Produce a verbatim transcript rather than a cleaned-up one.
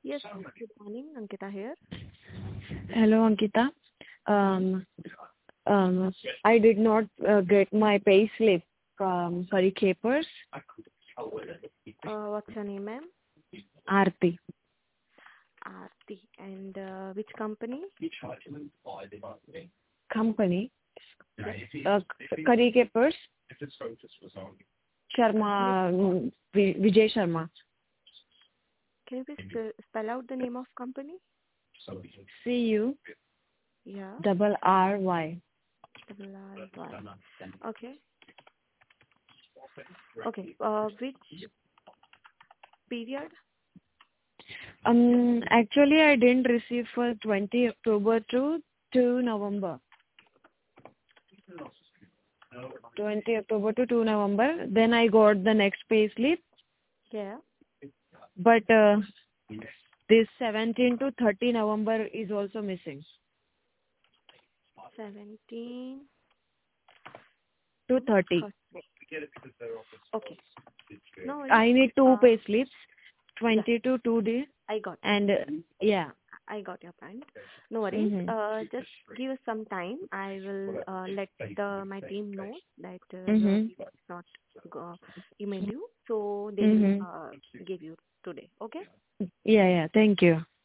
Yes, good morning. Ankita here. Hello, Ankita. Um, um, I did not uh, get my pay slip um, sorry, capers. Uh, what's your name, ma'am? Aarti. Aarti. And uh, which company? Company. Yes. Uh, curry capers. Can you, Sharma, mm, Vi- Vijay Sharma. can you please spell, spell out the name of company? C U Yeah. double R Y. Double R Y. Okay. Okay. Uh, which period? Um, actually, I didn't receive for twentieth October to two November. twentieth October to two November. Then I got the next pay slip. Yeah. But uh, this seventeenth to thirtieth November is also missing. seventeen to thirty. thirty. Okay. No worries. I need two Uh, pay slips, yeah, twenty to two days. I got. And uh, yeah. I got your point. No worries. Mm-hmm. Uh, just give us some time. I will uh, let the my team know that uh, your Mm-hmm. team is not go, email you, so they will Mm-hmm. uh, give you today. Okay? Yeah, yeah. Thank you.